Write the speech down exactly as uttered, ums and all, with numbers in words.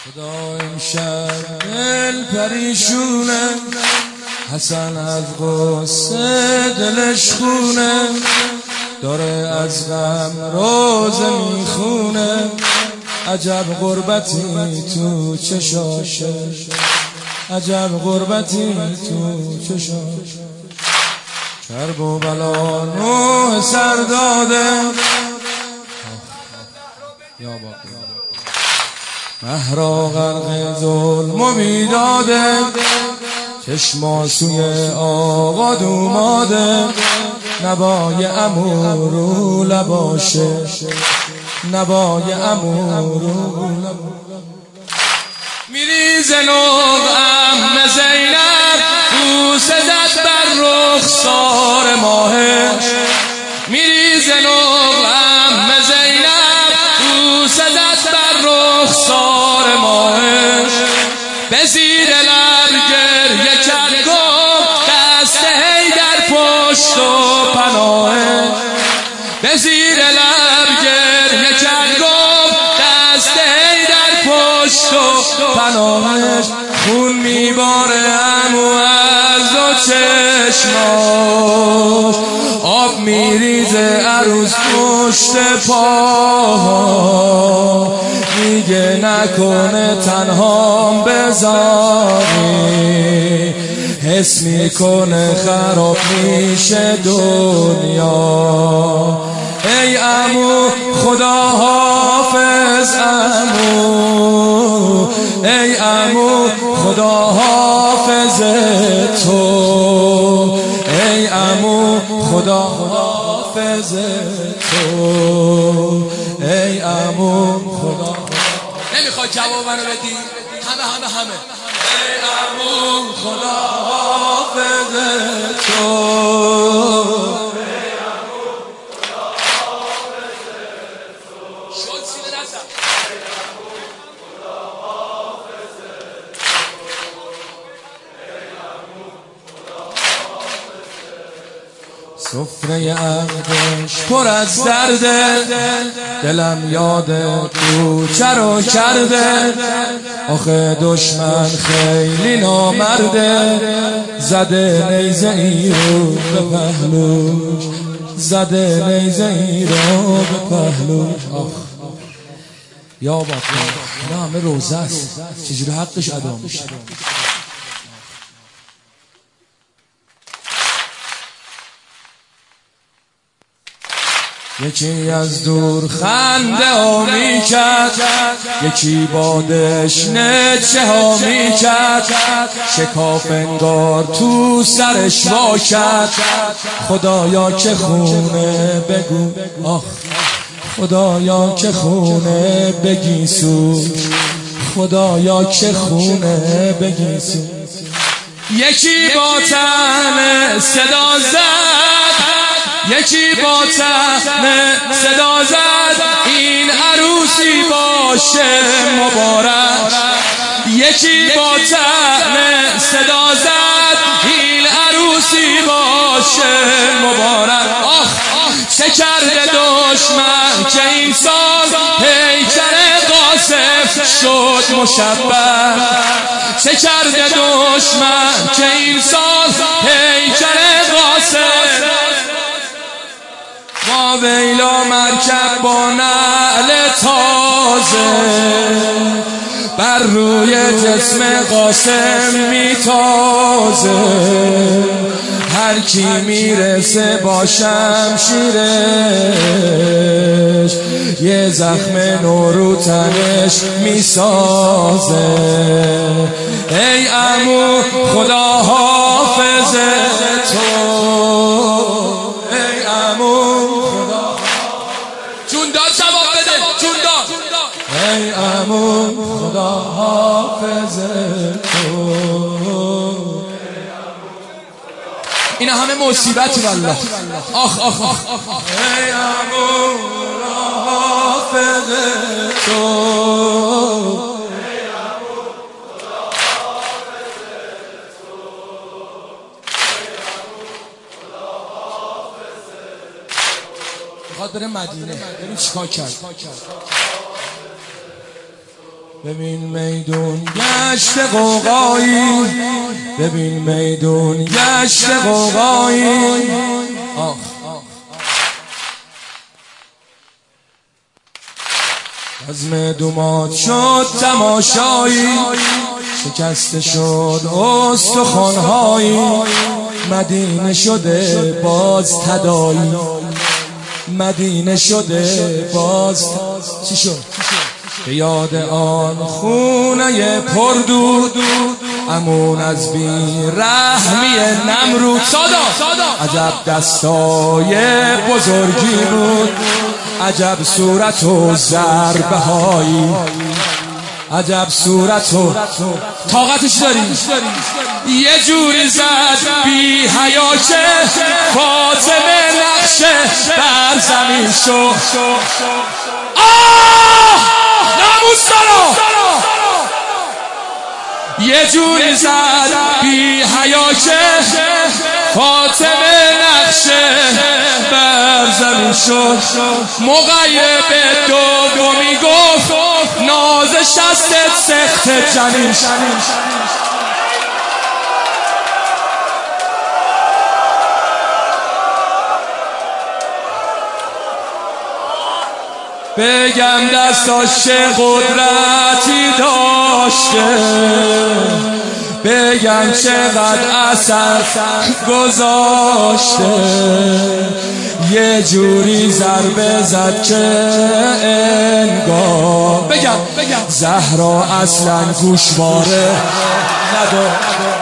خدا امشب دل پریشونه، حسن از غصه دلش خونه، داره از غم روزه میخونه. عجب غربتی تو چشاشه، عجب غربتی تو چشاشه. کرب و بلا نوح سر داده، یا باقی مهرا غرق ظلم و بیداده. چشما سوی آقا دوماده، نبای عمو رو لباشه، نبای عمو رو لباشه. میریزه نوق عم زینب، بوسه زد بر رخسار ماهش. میریزه نوق عم زینب، بوسه زد بر رخسار ماهش. به زیر لب گریه کرد گفت دست حیدر پشت و پناهش. به زیر لب گریه کرد گفت دست حیدر پشت و پناهش. خون میباره عمو از دو چشماش، آب میریزه عروس پشت پاها. میگه نکنه تنهام بذاری، حس میکنه خراب میشه دنیا. ای عمو خدا حافظ عمو، ای عمو خدا حافظ تو، ای عمو خدا حافظ تو، ای عمو خدا. نمیخواد جواب منو بدی؟ همه همه همه ای عمو خدا حافظ تو. سفره عقدش پر از درده، دلم یاد کوچه رو کرده. آخه دشمن خیلی نامرده، زده نیزه ای رو به پهلوش، زده نیزه ای رو به پهلوش. آخ یا باقی اینا همه روزه است، چجوری حقش ادا میشه؟ یکی از دور خنده ها می کرد، یکی با دشنه چه ها می کرد. شکاف انگار تو سرش وا کرد. خدایا که خونه بگو، آخ خدایا که خونه بگی سوش، خدایا که خونه بگی سوش. یکی با تن صدا زد، یکی با تن صدا زد، این عروسی باشه مبارک. یکی با تن صدا زد، این عروسی باشه مبارک. آخ چه کرده دشمن که این سال پیکر قاسف شد مشبه. چه کرده دشمن که این سال پیکر قاسف. ما ویلا مرکب با نعل تازه، بر روی جسم قاسم میتازه. هر کی میرسه با شمشیرش، یه زخم نورو تنش میسازه. ای عمو خدا حافظ تو، ای عمو خدا جون داد جواب بده، جون داد. ای عمو خدا حافظ تو. اینا همه مصیبت والله. آخ آخ آخ ای عمو حافظ تو. میخواد بره مدینه، ببین چیکار کرد. ببین میدون گشت قوقایی، ببین میدون گشت قوقایی. آخ عزم دومات شد تماشایی، شکسته شد استخوان‌هایی، مدینه شده باز تدایی، مدینه شده باز ت... چی شد؟ به یاد آن خونه پردود، امون از بی رحمی نمرود. سادا عجب دستای بزرگی بود، عجب صورت و ضربه هایی، عجب صورت و طاقتش داری. یه جوری زد بی حیاشه فاطمه نقشه بر زمین شو. آه ناموس دارا. یه جوری زد بی حیاشه فاطمه نقشه بر زمین شد. مغیب دومی گفت ناز شستت سخت جنین. بگم دستاش چه قدرتی داشته، بگم چقدر اثر گذاشته. یه جوری ضربه زد که انگار بگم زهرا اصلا گوشواره نداشت.